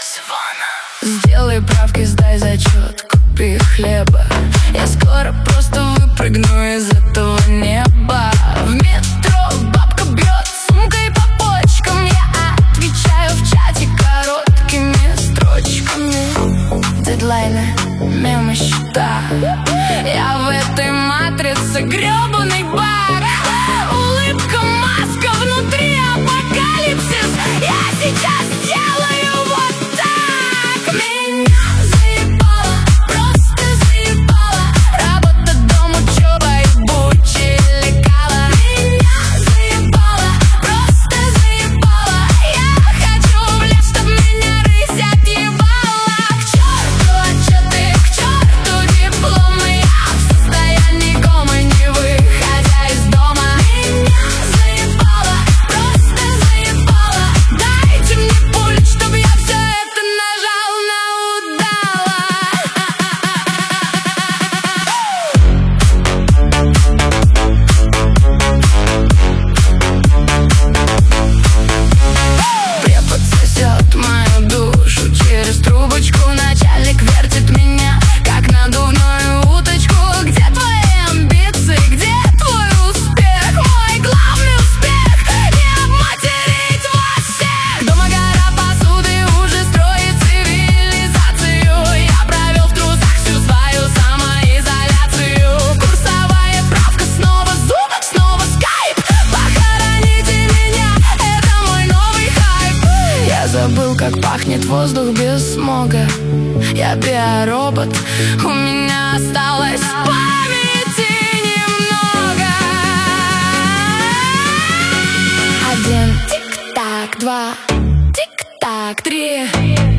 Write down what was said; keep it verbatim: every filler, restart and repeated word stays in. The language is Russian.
Свана. Сделай правки, сдай зачет, купи хлеба. Я скоро просто выпрыгну из этого неба. В метро бабка бьет сумкой по почкам. Я отвечаю в чате короткими строчками. Дедлайны, мемы, счета. Я в этой матрице гребаный баг. Улыбка, маска, внутри апокалипсис. Я сейчас делаю вот так. Меня заебало, просто заебало. Работа, дом, учеба и бучи лекала. Меня заебало, просто заебало. Я хочу в лес, чтоб меня рысь отъебала. К черту отчеты, к черту дипломы. Я в состоянии комы, не выходя из дома. Меня заебало, просто заебало. Дайте мне пульт, чтоб я все это нажал на удало. Препод сосет мою душу через трубочку. Начальник вертит меня, как надувную уточку. Где твои амбиции, где твой успех? Мой главный успех — не обматерить вас всех. Дома гора посуды уже строит цивилизацию. Я провел в трусах всю свою самоизоляцию. Курсовая правка, снова зум, снова скайп. Похороните меня, это мой новый хайп. Я забыл, как пахнет воздух без смога. Я биоробот, у меня осталось памяти немного. Один тик-так, два тик-так, три.